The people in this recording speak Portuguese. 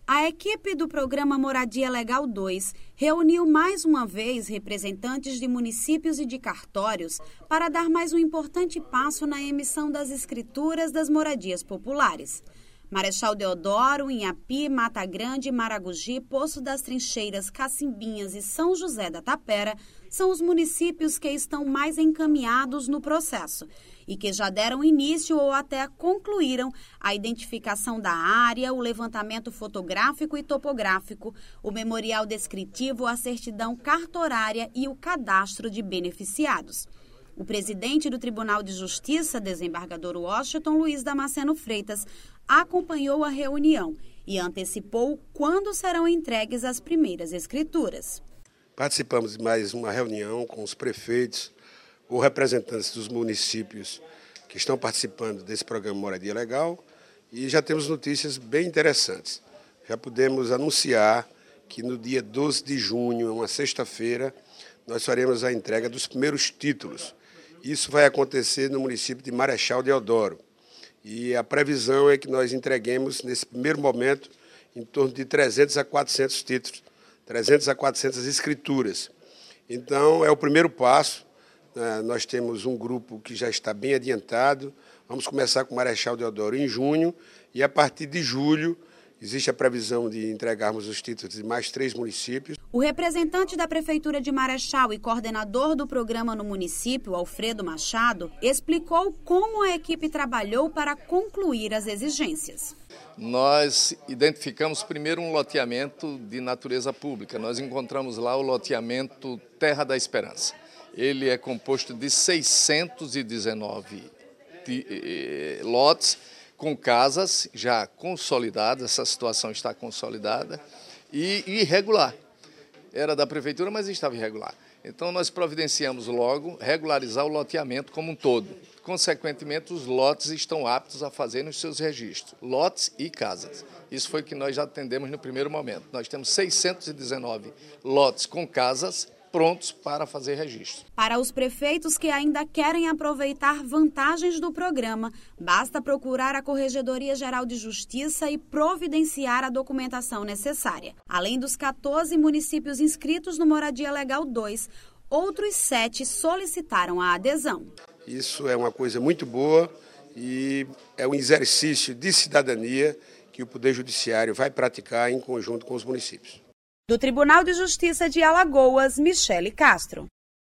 A equipe do programa Moradia Legal 2 reuniu mais uma vez representantes de municípios e de cartórios para dar mais um importante passo na emissão das escrituras das moradias populares. Marechal Deodoro, Inhapi, Mata Grande, Maragogi, Poço das Trincheiras, Cacimbinhas e São José da Tapera são os municípios que estão mais encaminhados no processo e que já deram início ou até concluíram a identificação da área, o levantamento fotográfico e topográfico, o memorial descritivo, a certidão cartorária e o cadastro de beneficiados. O presidente do Tribunal de Justiça, desembargador Washington Luiz Damasceno Freitas, acompanhou a reunião e antecipou quando serão entregues as primeiras escrituras. Participamos de mais uma reunião com os prefeitos ou representantes dos municípios que estão participando desse programa Moradia Legal e já temos notícias bem interessantes. Já podemos anunciar que no dia 12 de junho, uma sexta-feira, nós faremos a entrega dos primeiros títulos. Isso vai acontecer no município de Marechal Deodoro. E a previsão é que nós entreguemos, nesse primeiro momento, em torno de 300 a 400 títulos, 300 a 400 escrituras. Então, é o primeiro passo. Nós temos um grupo que já está bem adiantado. Vamos começar com Marechal Deodoro em junho e, a partir de julho, existe a previsão de entregarmos os títulos de mais 3 municípios. O representante da Prefeitura de Marechal e coordenador do programa no município, Alfredo Machado, explicou como a equipe trabalhou para concluir as exigências. Nós identificamos primeiro um loteamento de natureza pública. Nós encontramos lá o loteamento Terra da Esperança. Ele é composto de 619 lotes, com casas já consolidadas, essa situação está consolidada, e irregular. Era da prefeitura, mas estava irregular. Então, nós providenciamos logo regularizar o loteamento como um todo. Consequentemente, os lotes estão aptos a fazerem os seus registros, lotes e casas. Isso foi o que nós já atendemos no primeiro momento. Nós temos 619 lotes com casas prontos para fazer registro. Para os prefeitos que ainda querem aproveitar vantagens do programa, basta procurar a Corregedoria Geral de Justiça e providenciar a documentação necessária. Além dos 14 municípios inscritos no Moradia Legal 2, outros 7 solicitaram a adesão. Isso é uma coisa muito boa e é um exercício de cidadania que o Poder Judiciário vai praticar em conjunto com os municípios. Do Tribunal de Justiça de Alagoas, Michele Castro.